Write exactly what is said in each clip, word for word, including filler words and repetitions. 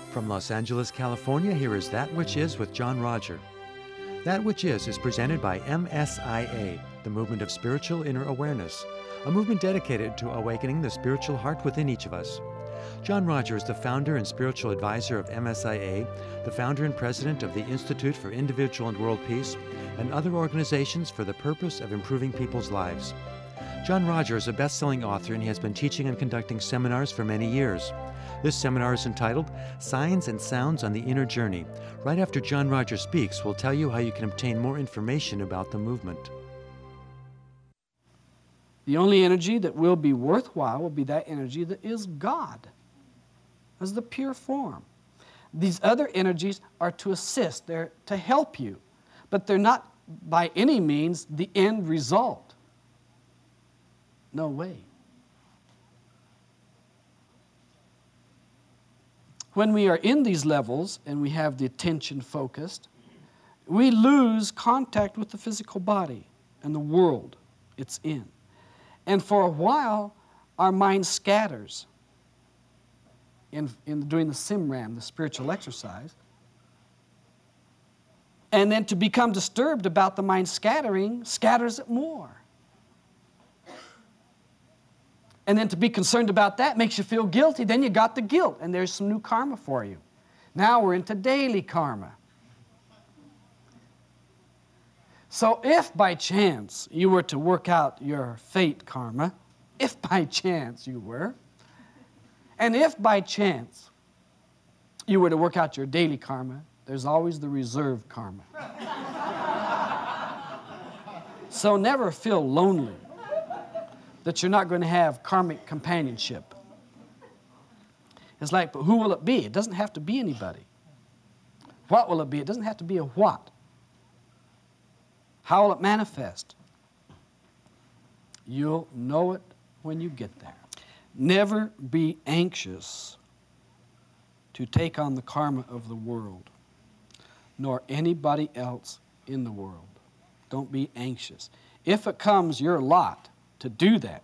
From Los Angeles, California, here is That Which Is with John Roger. That Which Is is presented by M S I A, the Movement of Spiritual Inner Awareness, a movement dedicated to awakening the spiritual heart within each of us. John Roger is the founder and spiritual advisor of M S I A, the founder and president of the Institute for Individual and World Peace, and other organizations for the purpose of improving people's lives. John Roger is a best-selling author, and he has been teaching and conducting seminars for many years. This seminar is entitled Signs and Sounds on the Inner Journey. Right after John Roger speaks, we'll tell you how you can obtain more information about the movement. The only energy that will be worthwhile will be that energy that is God, as the pure form. These other energies are to assist, they're to help you, but they're not by any means the end result. No way. When we are in these levels and we have the attention focused, we lose contact with the physical body and the world it's in. And for a while, our mind scatters in, in doing the Simram, the spiritual exercise. And then to become disturbed about the mind scattering, scatters it more. And then to be concerned about that makes you feel guilty. Then you got the guilt, and there's some new karma for you. Now we're into daily karma. So if by chance you were to work out your fate karma, if by chance you were, and if by chance you were to work out your daily karma, there's always the reserve karma. So never feel lonely that you're not going to have karmic companionship. It's like, but who will it be? It doesn't have to be anybody. What will it be? It doesn't have to be a what. How will it manifest? You'll know it when you get there. Never be anxious to take on the karma of the world, nor anybody else in the world. Don't be anxious. If it comes your lot to do that,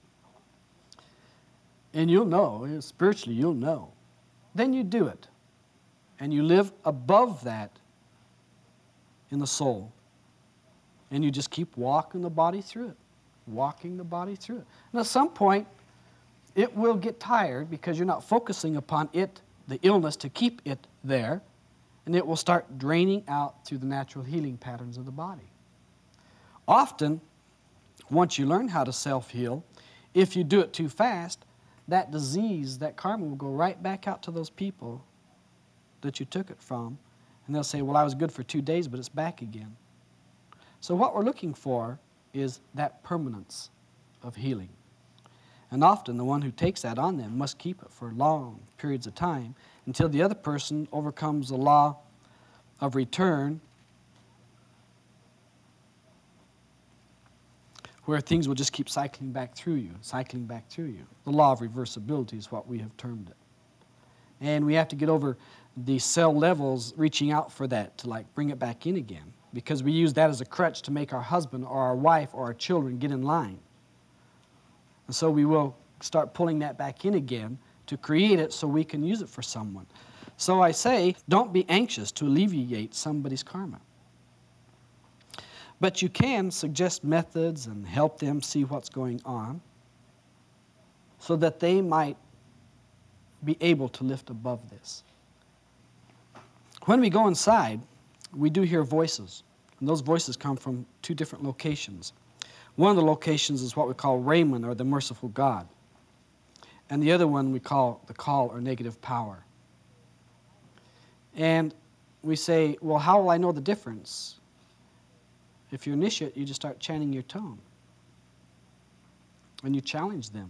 and you'll know, spiritually you'll know, then you do it. And you live above that in the soul. And you just keep walking the body through it, walking the body through it. And at some point, it will get tired because you're not focusing upon it, the illness, to keep it there, and it will start draining out through the natural healing patterns of the body. Often, once you learn how to self-heal, if you do it too fast, that disease, that karma will go right back out to those people that you took it from, and they'll say, well, I was good for two days, but it's back again. So what we're looking for is that permanence of healing. And often the one who takes that on them must keep it for long periods of time until the other person overcomes the law of return, where things will just keep cycling back through you, cycling back through you. The law of reversibility is what we have termed it. And we have to get over the cell levels reaching out for that to like bring it back in again, because we use that as a crutch to make our husband or our wife or our children get in line. And so we will start pulling that back in again to create it so we can use it for someone. So I say, don't be anxious to alleviate somebody's karma. But you can suggest methods and help them see what's going on so that they might be able to lift above this. When we go inside, we do hear voices, and those voices come from two different locations. One of the locations is what we call Raymond, or the merciful God, and the other one we call the call, or negative power. And we say, well, how will I know the difference? If you're initiate, you just start chanting your tone. And you challenge them.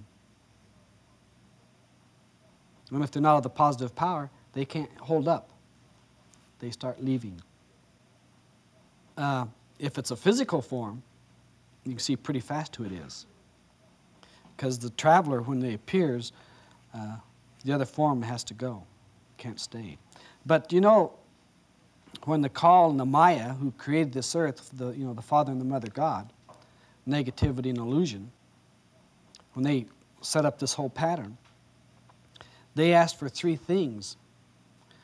And if they're not of the positive power, they can't hold up. They start leaving. Uh, if it's a physical form, you can see pretty fast who it is. Because the traveler, when they appears, uh, the other form has to go. Can't stay. But you know, when the Kal and the Maya, who created this earth, the, you know, the Father and the Mother God, negativity and illusion, when they set up this whole pattern, they asked for three things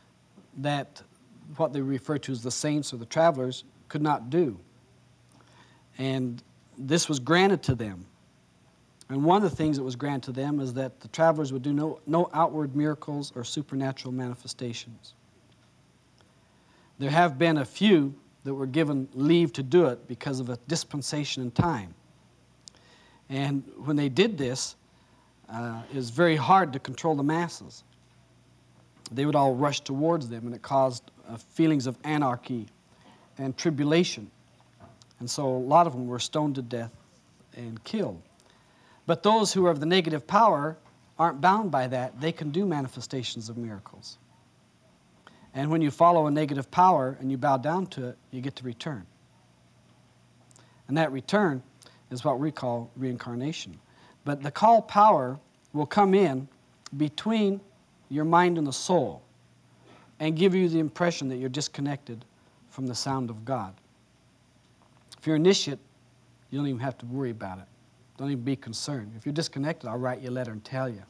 that what they refer to as the saints or the travelers could not do. And this was granted to them. And one of the things that was granted to them is that the travelers would do no, no outward miracles or supernatural manifestations. There have been a few that were given leave to do it because of a dispensation in time. And when they did this, uh, it was very hard to control the masses. They would all rush towards them, and it caused uh, feelings of anarchy and tribulation. And so a lot of them were stoned to death and killed. But those who are of the negative power aren't bound by that. They can do manifestations of miracles. And when you follow a negative power and you bow down to it, you get to return. And that return is what we call reincarnation. But the call power will come in between your mind and the soul and give you the impression that you're disconnected from the sound of God. If you're initiate, you don't even have to worry about it. Don't even be concerned. If you're disconnected, I'll write you a letter and tell you.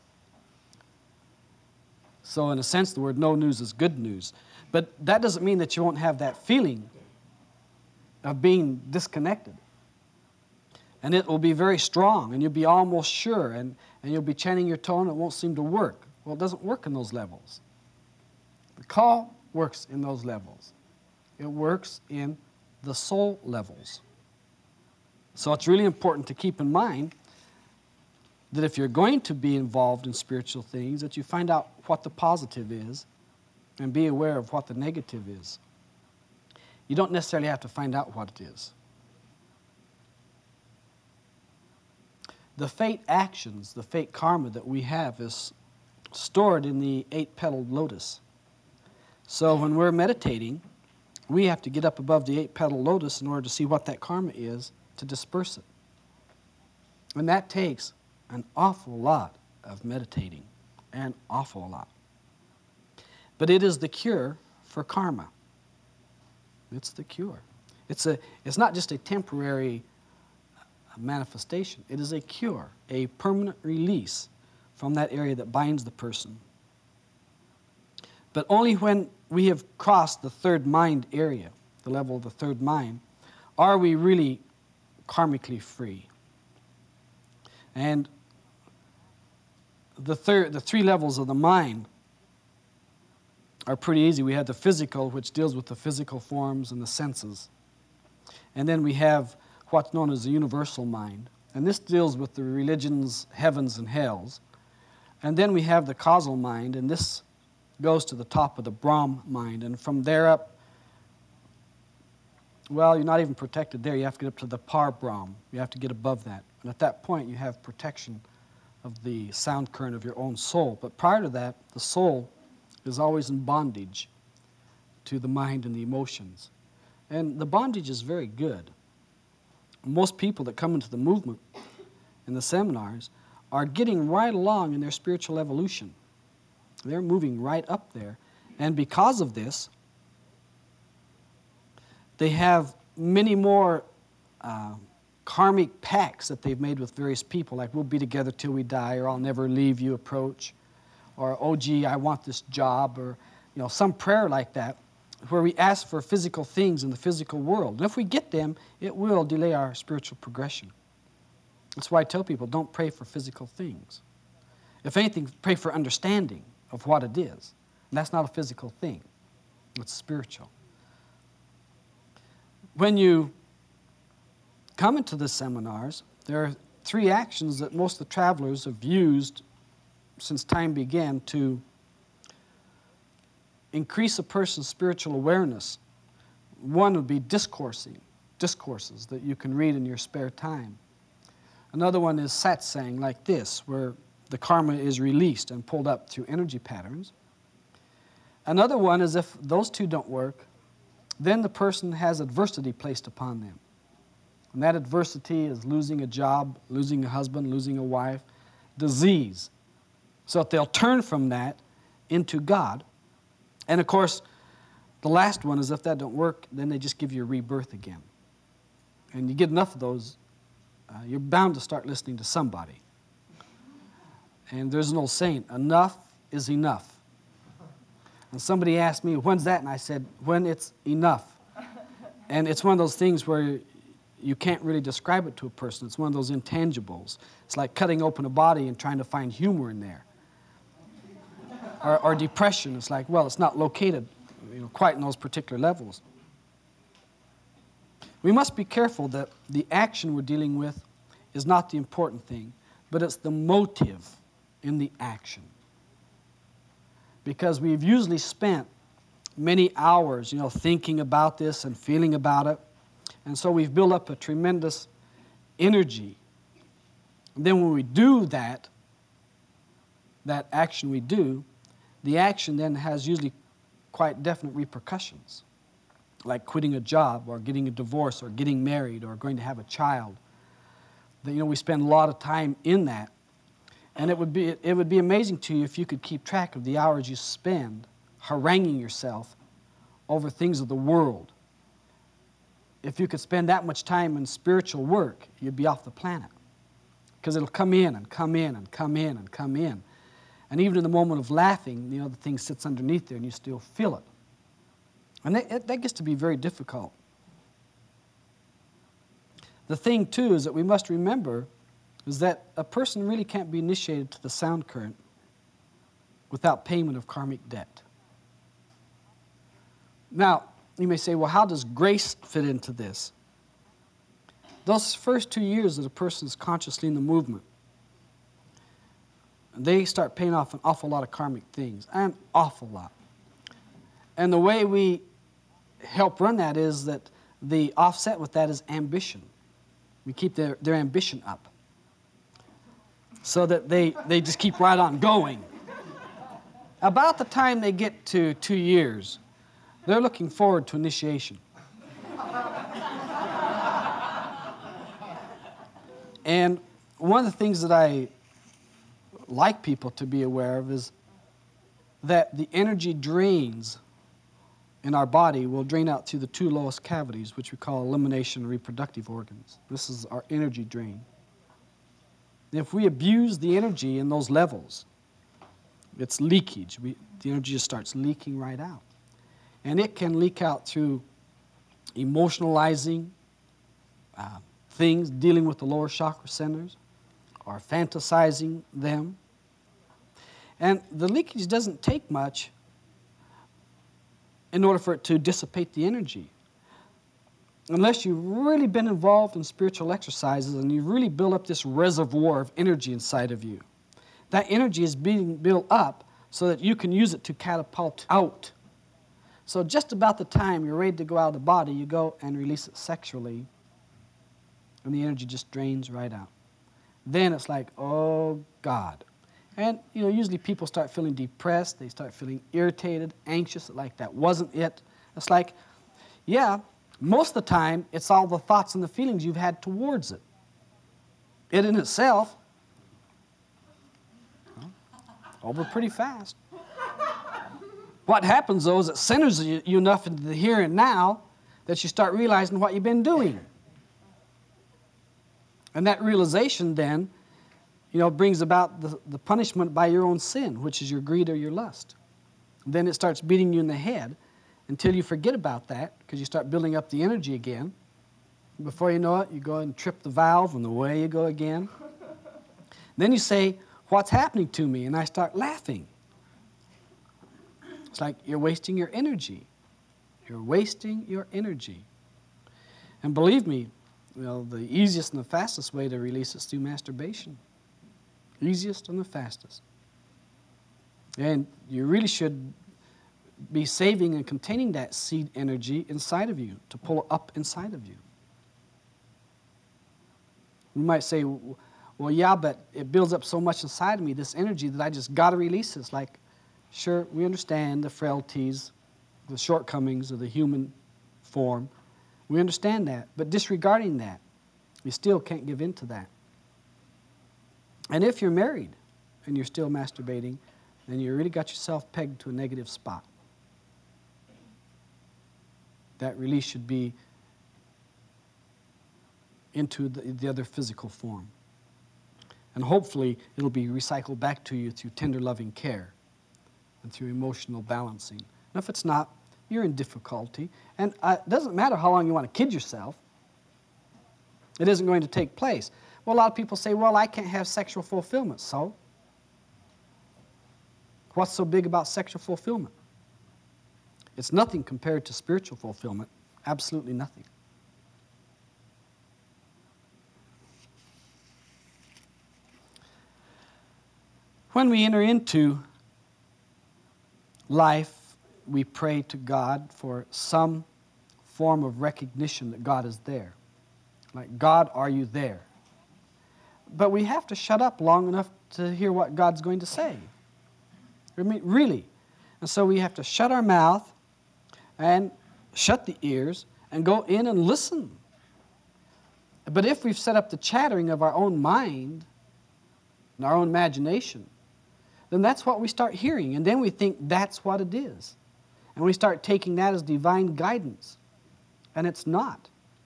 So in a sense, the word no news is good news. But that doesn't mean that you won't have that feeling of being disconnected. And it will be very strong, and you'll be almost sure, and, and you'll be chanting your tone, and it won't seem to work. Well, it doesn't work in those levels. The call works in those levels. It works in the soul levels. So it's really important to keep in mind that if you're going to be involved in spiritual things, that you find out what the positive is and be aware of what the negative is. You don't necessarily have to find out what it is. The fate actions, the fate karma that we have is stored in the eight-petaled lotus. So when we're meditating, we have to get up above the eight-petaled lotus in order to see what that karma is to disperse it. And that takes an awful lot of meditating, an awful lot. But it is the cure for karma. It's the cure. It's, a, it's not just a temporary manifestation. It is a cure, a permanent release from that area that binds the person. But only when we have crossed the third mind area, the level of the third mind, are we really karmically free. And the, third, the three levels of the mind are pretty easy. We have the physical, which deals with the physical forms and the senses. And then we have what's known as the universal mind. And this deals with the religions, heavens and hells. And then we have the causal mind, and this goes to the top of the Brahm mind. And from there up, well, you're not even protected there. You have to get up to the Par Brahm. You have to get above that. And at that point, you have protection of the sound current of your own soul. But prior to that, the soul is always in bondage to the mind and the emotions. And the bondage is very good. Most people that come into the movement in the seminars are getting right along in their spiritual evolution. They're moving right up there. And because of this, they have many more uh, karmic pacts that they've made with various people, like we'll be together till we die, or I'll never leave you approach, or oh gee, I want this job, or you know, some prayer like that, where we ask for physical things in the physical world. And if we get them, it will delay our spiritual progression. That's why I tell people, don't pray for physical things. If anything, pray for understanding of what it is. And that's not a physical thing. It's spiritual. When you come into the seminars, there are three actions that most of the travelers have used since time began to increase a person's spiritual awareness. One would be discoursing, discourses that you can read in your spare time. Another one is satsang, like this, where the karma is released and pulled up through energy patterns. Another one is if those two don't work, then the person has adversity placed upon them. And that adversity is losing a job, losing a husband, losing a wife, disease. So if they'll turn from that into God. And of course, the last one is if that don't work, then they just give you a rebirth again. And you get enough of those, uh, you're bound to start listening to somebody. And there's an old saying, enough is enough. And somebody asked me, when's that? And I said, when it's enough. And it's one of those things where you can't really describe it to a person. It's one of those intangibles. It's like cutting open a body and trying to find humor in there. Or, or depression. It's like, well, it's not located, you know, quite in those particular levels. We must be careful that the action we're dealing with is not the important thing, but it's the motive in the action. Because we've usually spent many hours, you know, thinking about this and feeling about it. And so we've built up a tremendous energy. And then when we do that, that action we do, the action then has usually quite definite repercussions, like quitting a job or getting a divorce or getting married or going to have a child. That, you know, we spend a lot of time in that. And it would be, it would be amazing to you if you could keep track of the hours you spend haranguing yourself over things of the world. If you could spend that much time in spiritual work, you'd be off the planet. Because it'll come in and come in and come in and come in. And even in the moment of laughing, you know, the thing sits underneath there and you still feel it. And that, that gets to be very difficult. The thing, too, is that we must remember is that a person really can't be initiated to the sound current without payment of karmic debt. Now, you may say, well, how does grace fit into this? Those first two years that a person is consciously in the movement, they start paying off an awful lot of karmic things, an awful lot. And the way we help run that is that the offset with that is ambition. We keep their, their ambition up so that they, they just keep right on going. About the time they get to two years, they're looking forward to initiation. And one of the things that I like people to be aware of is that the energy drains in our body will drain out through the two lowest cavities, which we call elimination and reproductive organs. This is our energy drain. And if we abuse the energy in those levels, it's leakage. We, the energy just starts leaking right out. And it can leak out through emotionalizing uh, things, dealing with the lower chakra centers, or fantasizing them. And the leakage doesn't take much in order for it to dissipate the energy. Unless you've really been involved in spiritual exercises and you've really built up this reservoir of energy inside of you. That energy is being built up so that you can use it to catapult out. So just about the time you're ready to go out of the body, you go and release it sexually, and the energy just drains right out. Then it's like, oh, God. And, you know, usually people start feeling depressed, they start feeling irritated, anxious, like that wasn't it. It's like, yeah, most of the time, it's all the thoughts and the feelings you've had towards it. It in itself, well, over pretty fast. What happens, though, is it centers you, you enough into the here and now that you start realizing what you've been doing. And that realization then, you know, brings about the, the punishment by your own sin, which is your greed or your lust. And then it starts beating you in the head until you forget about that, because you start building up the energy again. Before you know it, you go and trip the valve, and away you go again. Then you say, what's happening to me? And I start laughing. It's like you're wasting your energy. You're wasting your energy. And believe me, you know, the easiest and the fastest way to release is through masturbation. Easiest and the fastest. And you really should be saving and containing that seed energy inside of you to pull up inside of you. You might say, well, yeah, but it builds up so much inside of me, this energy, that I just got to release this. Like, sure, we understand the frailties, the shortcomings of the human form. We understand that. But disregarding that, you still can't give in to that. And if you're married and you're still masturbating, then you really got yourself pegged to a negative spot. That release should be into the, the other physical form. And hopefully it'll be recycled back to you through tender, loving care and through emotional balancing. And if it's not, you're in difficulty. And uh, it doesn't matter how long you want to kid yourself. It isn't going to take place. Well, a lot of people say, well, I can't have sexual fulfillment. So? What's so big about sexual fulfillment? It's nothing compared to spiritual fulfillment. Absolutely nothing. When we enter into life, we pray to God for some form of recognition that God is there. Like, God, are you there? But we have to shut up long enough to hear what God's going to say. I mean, really. And so we have to shut our mouth and shut the ears and go in and listen. But if we've set up the chattering of our own mind and our own imagination, then that's what we start hearing, and then we think that's what it is. And we start taking that as divine guidance, and it's not.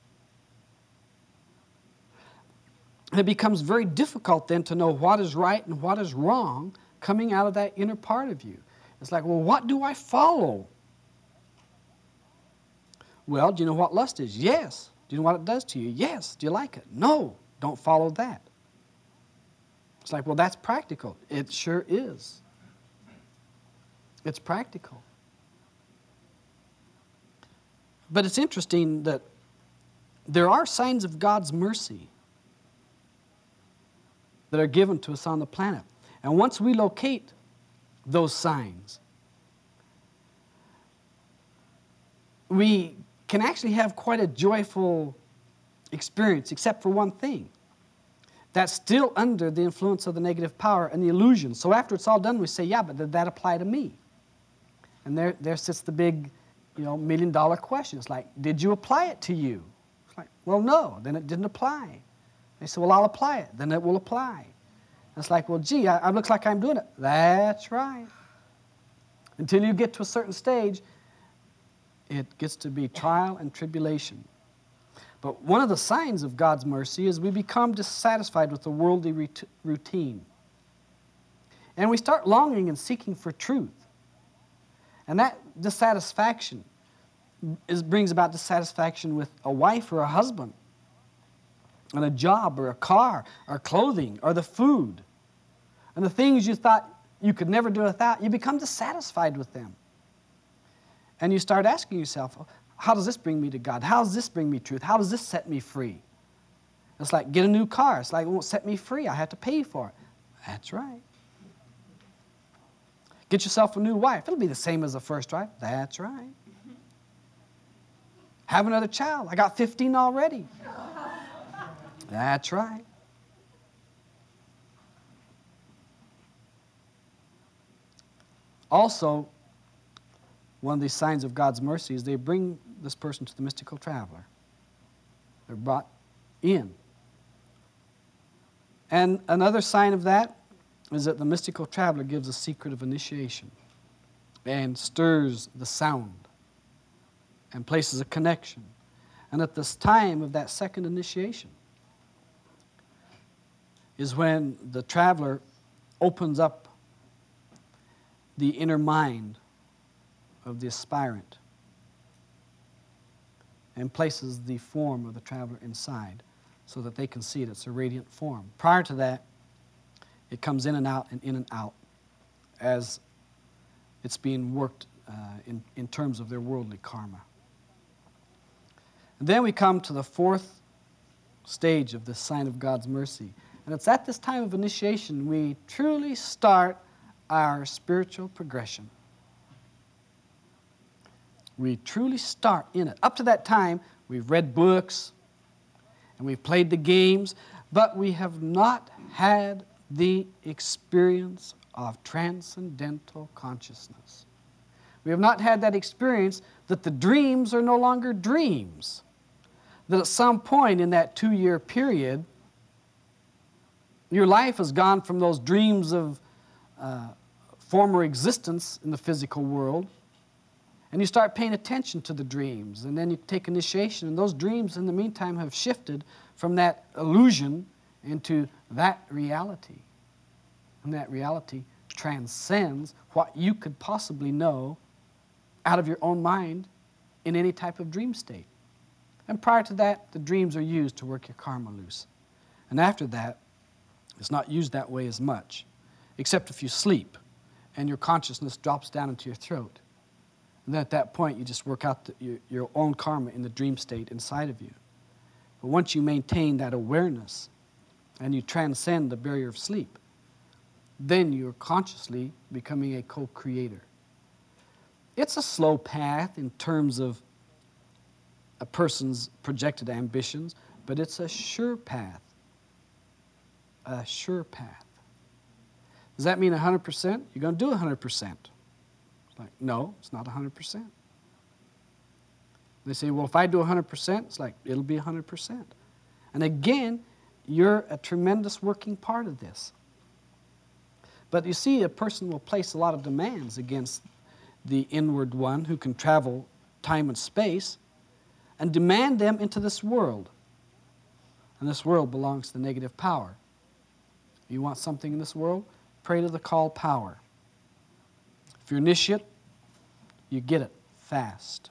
And it becomes very difficult then to know what is right and what is wrong coming out of that inner part of you. It's like, well, what do I follow? Well, do you know what lust is? Yes. Do you know what it does to you? Yes. Do you like it? No. Don't follow that. It's like, well, that's practical. It sure is. It's practical. But it's interesting that there are signs of God's mercy that are given to us on the planet. And once we locate those signs, we can actually have quite a joyful experience, except for one thing. That's still under the influence of the negative power and the illusion. So after it's all done, we say, yeah, but did that apply to me? And there, there sits the big, you know, million dollar question. It's like, did you apply it to you? It's like, well, no, then it didn't apply. They say, well, I'll apply it. Then it will apply. And it's like, well, gee, I, I looks like I'm doing it. That's right. Until you get to a certain stage, it gets to be trial and tribulation. But one of the signs of God's mercy is we become dissatisfied with the worldly routine. And we start longing and seeking for truth. And that dissatisfaction is, brings about dissatisfaction with a wife or a husband, and a job or a car or clothing or the food. And the things you thought you could never do without, you become dissatisfied with them. And you start asking yourself, how does this bring me to God? How does this bring me truth? How does this set me free? It's like, get a new car. It's like, it won't set me free. I have to pay for it. That's right. Get yourself a new wife. It'll be the same as the first wife. That's right. Have another child. I got fifteen already. That's right. Also, one of these signs of God's mercy is they bring this person to the mystical traveler. They're brought in. And another sign of that is that the mystical traveler gives a secret of initiation and stirs the sound and places a connection. And at this time of that second initiation is when the traveler opens up the inner mind of the aspirant and places the form of the traveler inside so that they can see it. It's a radiant form. Prior to that, it comes in and out and in and out as it's being worked uh, in, in terms of their worldly karma. And then we come to the fourth stage of this sign of God's mercy. And it's at this time of initiation we truly start our spiritual progression. We truly start in it. Up to that time, we've read books and we've played the games, but we have not had the experience of transcendental consciousness. We have not had that experience that the dreams are no longer dreams. That at some point in that two-year period, your life has gone from those dreams of uh, former existence in the physical world, and you start paying attention to the dreams, and then you take initiation, and those dreams in the meantime have shifted from that illusion into that reality. And that reality transcends what you could possibly know out of your own mind in any type of dream state. And prior to that, the dreams are used to work your karma loose. And after that, it's not used that way as much, except if you sleep and your consciousness drops down into your throat. And then at that point, you just work out the, your, your own karma in the dream state inside of you. But once you maintain that awareness and you transcend the barrier of sleep, then you're consciously becoming a co-creator. It's a slow path in terms of a person's projected ambitions, but it's a sure path. A sure path. Does that mean one hundred percent? You're going to do one hundred percent. It's like, no, it's not one hundred percent. They say, well, if I do one hundred percent, it's like, it'll be one hundred percent. And again, you're a tremendous working part of this. But you see, a person will place a lot of demands against the inward one who can travel time and space and demand them into this world. And this world belongs to negative power. You want something in this world? Pray to the called power. If you're initiate, you get it fast.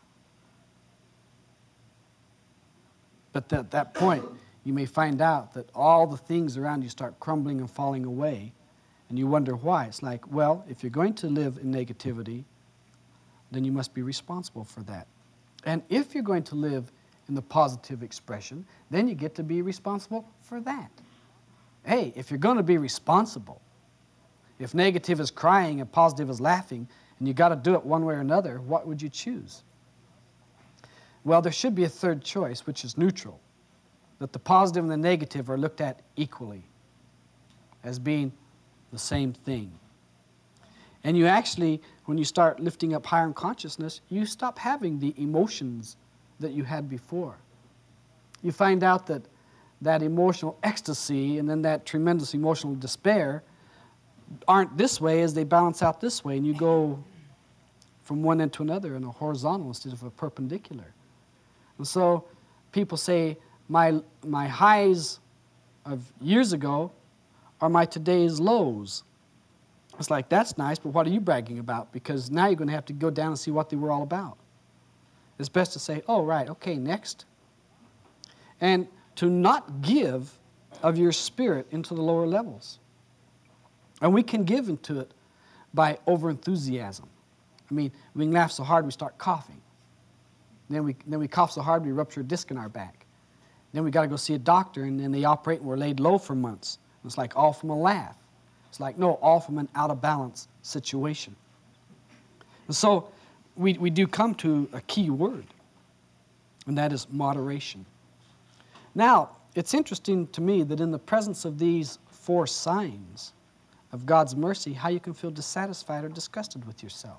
But at that point, you may find out that all the things around you start crumbling and falling away, and you wonder why. It's like, well, if you're going to live in negativity, then you must be responsible for that. And if you're going to live in the positive expression, then you get to be responsible for that. Hey, if you're going to be responsible, if negative is crying and positive is laughing, and you got to do it one way or another, what would you choose? Well, there should be a third choice, which is neutral, that the positive and the negative are looked at equally as being the same thing. And you actually, when you start lifting up higher in consciousness, you stop having the emotions that you had before. You find out that that emotional ecstasy and then that tremendous emotional despair aren't this way as they balance out this way, and you go from one end to another in a horizontal instead of a perpendicular. And so people say, my, my highs of years ago are my today's lows. It's like, that's nice, but what are you bragging about? Because now you're going to have to go down and see what they were all about. It's best to say, oh, right, okay, next. And to not give of your spirit into the lower levels. And we can give into it by over-enthusiasm. I mean, we can laugh so hard we start coughing. Then we, then we cough so hard we rupture a disc in our back. Then we got to go see a doctor, and then they operate and we're laid low for months. It's like all from a laugh. It's like, no, all from an out-of-balance situation. And so we, we do come to a key word, and that is moderation. Now, it's interesting to me that in the presence of these four signs of God's mercy, how you can feel dissatisfied or disgusted with yourself.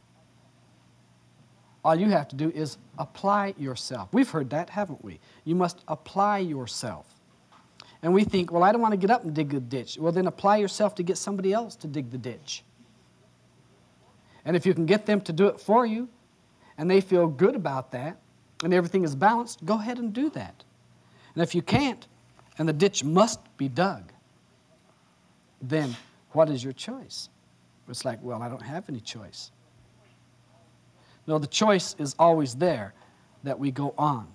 All you have to do is apply yourself. We've heard that, haven't we? You must apply yourself. And we think, well, I don't want to get up and dig the ditch. Well, then apply yourself to get somebody else to dig the ditch. And if you can get them to do it for you, and they feel good about that, and everything is balanced, go ahead and do that. And if you can't, and the ditch must be dug, then what is your choice? It's like, well, I don't have any choice. No, the choice is always there, that we go on.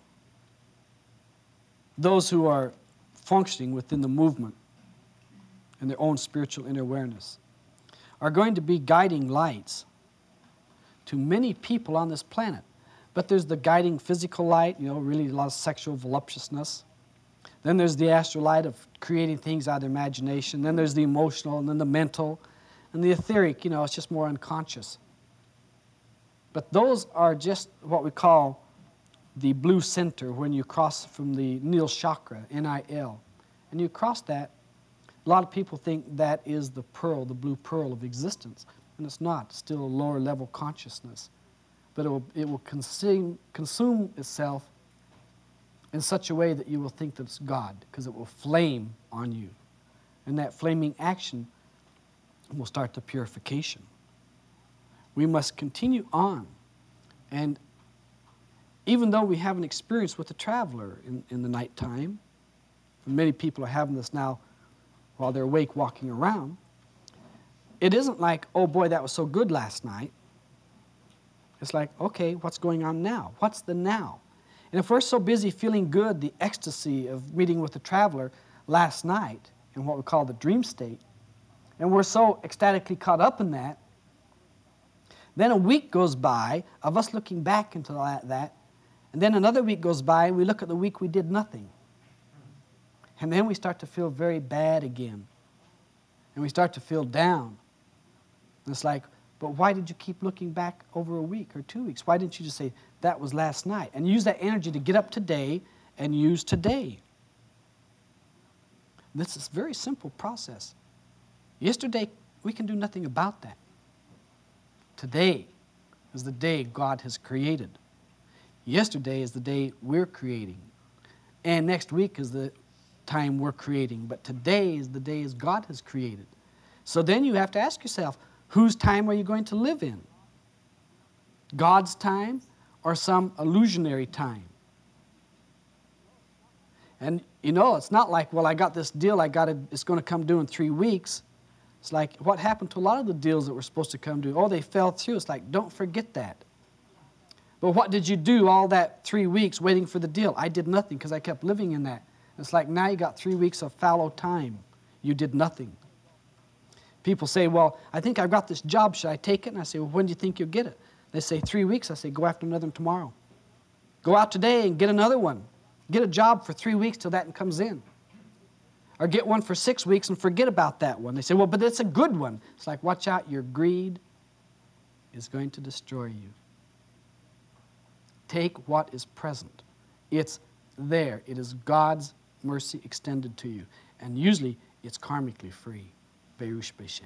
Those who are functioning within the movement and their own spiritual inner awareness are going to be guiding lights to many people on this planet. But there's the guiding physical light, you know, really a lot of sexual voluptuousness. Then there's the astral light of creating things out of the imagination. Then there's the emotional, and then the mental, and the etheric, you know, it's just more unconscious. But those are just what we call the blue center when you cross from the Nil chakra, N I L. And you cross that, a lot of people think that is the pearl, the blue pearl of existence. And it's not. It's still a lower level consciousness. But it will, it will consume, consume itself in such a way that you will think that it's God, because it will flame on you. And that flaming action will start the purification. We must continue on. And even though we have an experience with the traveler in, in the nighttime, and many people are having this now while they're awake walking around, It isn't like, oh boy, that was so good last night. It's like, okay, what's going on now? What's the now? And if we're so busy feeling good, the ecstasy of meeting with the traveler last night in what we call the dream state, and we're so ecstatically caught up in that, then a week goes by of us looking back into that, that, and then another week goes by and we look at the week we did nothing. And then we start to feel very bad again. And we start to feel down. And it's like, but why did you keep looking back over a week or two weeks? Why didn't you just say, that was last night? And use that energy to get up today and use today. This is a very simple process. Yesterday, we can do nothing about that. Today is the day God has created. Yesterday is the day we're creating. And next week is the time we're creating. But today is the days God has created. So then you have to ask yourself, whose time are you going to live in? God's time or some illusionary time? And you know, it's not like, well, I got this deal, I got it, it's going to come due in three weeks. It's like, what happened to a lot of the deals that were supposed to come due? Oh, they fell through. It's like, don't forget that. But what did you do all that three weeks waiting for the deal? I did nothing because I kept living in that. It's like, now you got three weeks of fallow time. You did nothing. People say, well, I think I've got this job. Should I take it? And I say, well, when do you think you'll get it? They say, three weeks. I say, go after another one tomorrow. Go out today and get another one. Get a job for three weeks till that one comes in. Or get one for six weeks and forget about that one. They say, well, but it's a good one. It's like, watch out, your greed is going to destroy you. Take what is present. It's there. It is God's mercy extended to you. And usually, it's karmically free. Berush Beishan.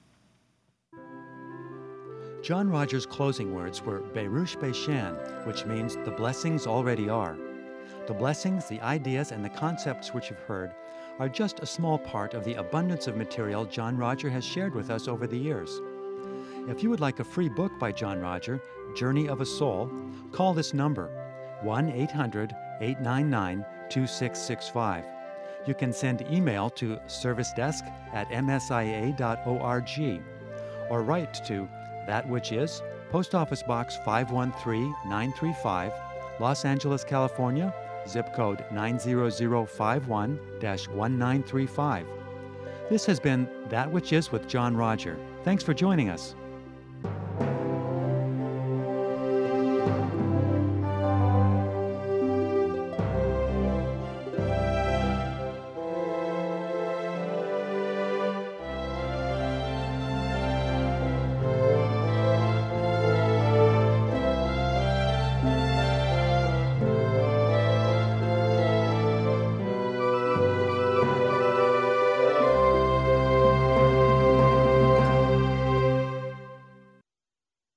John Rogers' closing words were Berush Beishan, which means the blessings already are. The blessings, the ideas, and the concepts which you've heard are just a small part of the abundance of material John Roger has shared with us over the years. If you would like a free book by John Roger, Journey of a Soul, call this number, one eight hundred, eight nine nine, two six six five. You can send email to servicedesk at m s i a dot org or write to That Which Is, Post Office Box five one three, nine three five, Los Angeles, California, zip code nine zero zero five one dash one nine three five. This has been That Which Is with John Roger. Thanks for joining us.